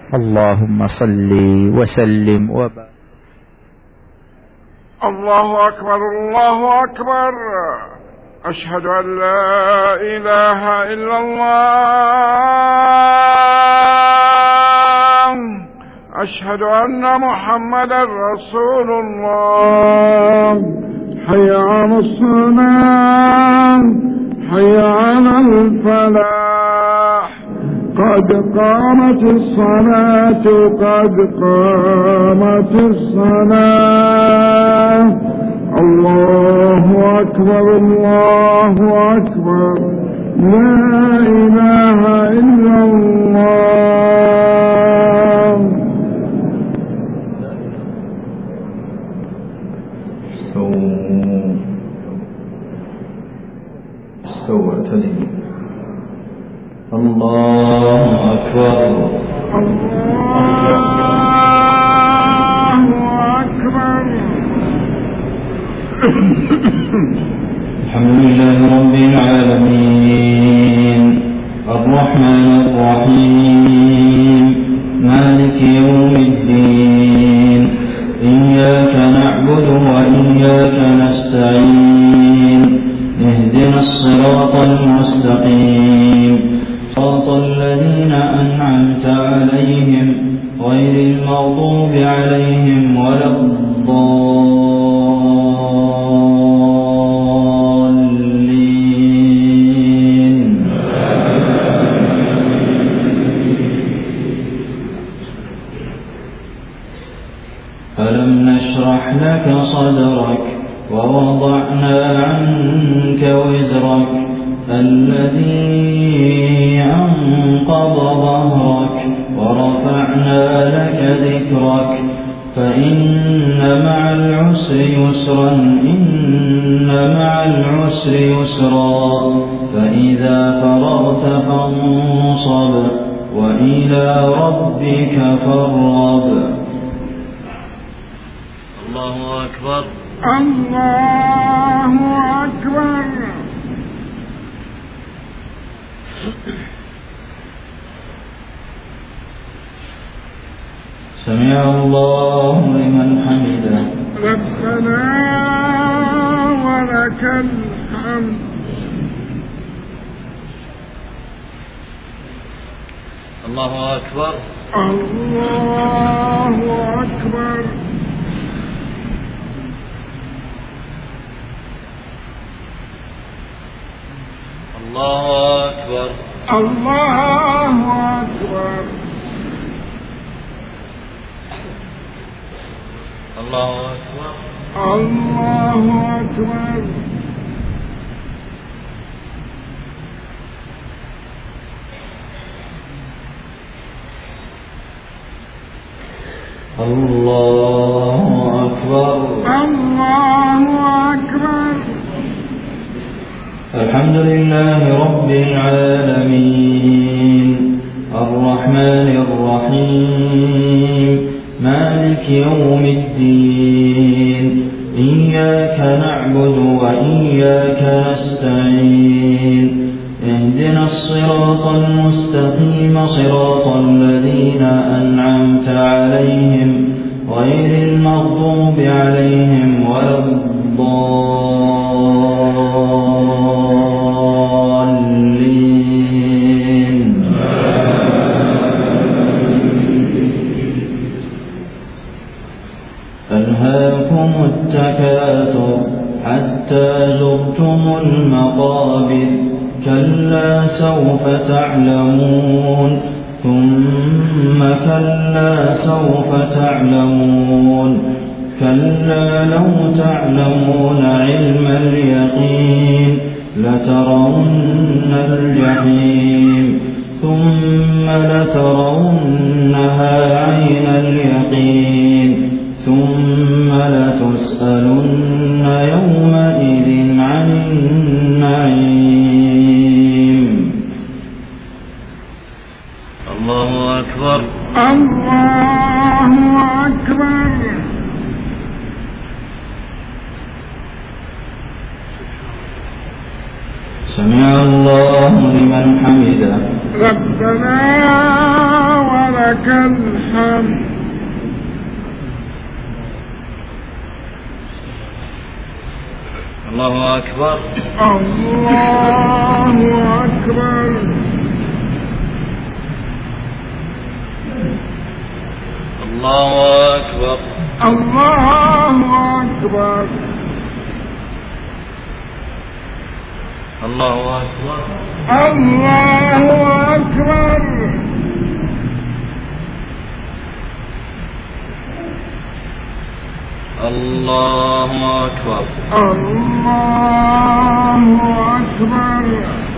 اللهم صل وسلم وبارك. الله أكبر الله أكبر. أشهد أن لا إله إلا الله. أشهد أن محمدا رسول الله. حي على الصلاة حي على الفلاح. قد قامت الصلاة قد قامت الصلاة. الله أكبر الله أكبر. لا إله إلا الله. استووا اعتدلوا. الله أكبر الله أكبر. الحمد لله رب العالمين الرحمن الرحيم مالك يوم الدين. إياك نعبد وإياك نستعين. اهدنا الصراط المستقيم صراط الذين أنعمت عليهم غير المغضوب عليهم ولا الضالين. ألم نشرح لك صدرك ووضعنا عنك وزرك الذي أنقض ظهرك ورفعنا لك ذكرك. فإن مع العسر يسرا إن مع العسر يسرا. فإذا فرغت فانصب وإلى ربك فارغب. الله أكبر الله أكبر. سمع الله لمن حمده. ربنا ولك الحمد. الله أكبر الله أكبر. الله أكبر الله أكبر. الله أكبر الله أكبر. الله أكبر. الله أكبر. الحمد لله رب العالمين الرحمن الرحيم مالك يوم الدين. إياك نعبد وإياك نستعين. اهدنا الصراط المستقيم صراط الذين أنعمت عليهم غير المغضوب عليهم ولا الضالين. ألهاكم التكاثر حتى زرتم المقابر. كلا سوف تعلمون ثم كلا سوف تعلمون. كلا لو تعلمون علم اليقين لترون الجحيم ثم لترونها عين اليقين ثم لتسألن يومئذ عن النعيم. الله أكبر الله أكبر. سمع الله لمن حمده. ربنا ولك ولك الحمد. الله أكبر. الله أكبر. الله أكبر. الله أكبر. الله أكبر. الله أكبر. الله أكبر. الله أكبر.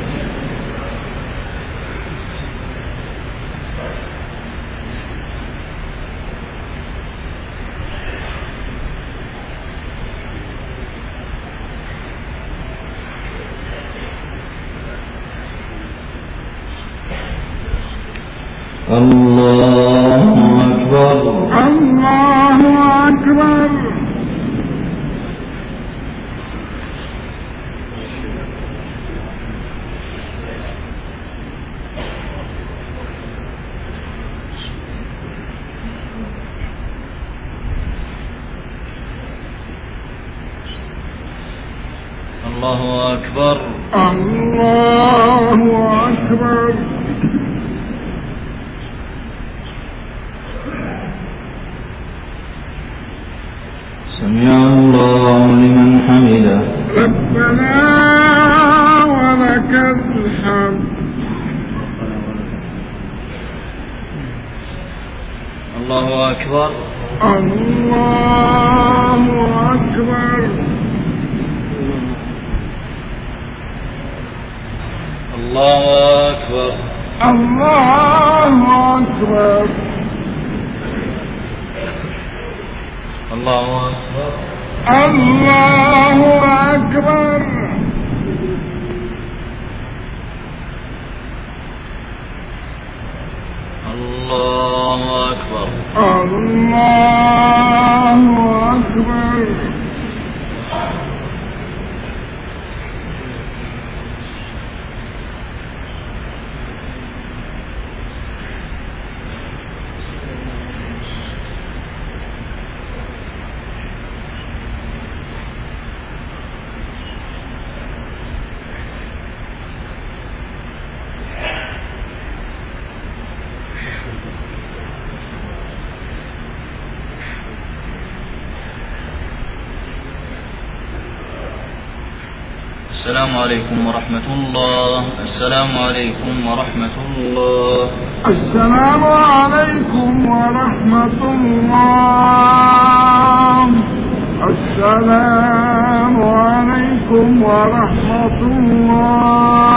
الله أكبر. الله أكبر. الله أكبر. الله أكبر. سمع الله لمن حمده. ربنا ولك الحمد. الله أكبر. الله أكبر. الله أكبر. الله أكبر. الله أكبر. الله أكبر. الله أكبر. الله أكبر. السلام عليكم ورحمة الله. السلام عليكم ورحمة الله. السلام عليكم ورحمة الله. السلام عليكم ورحمة الله.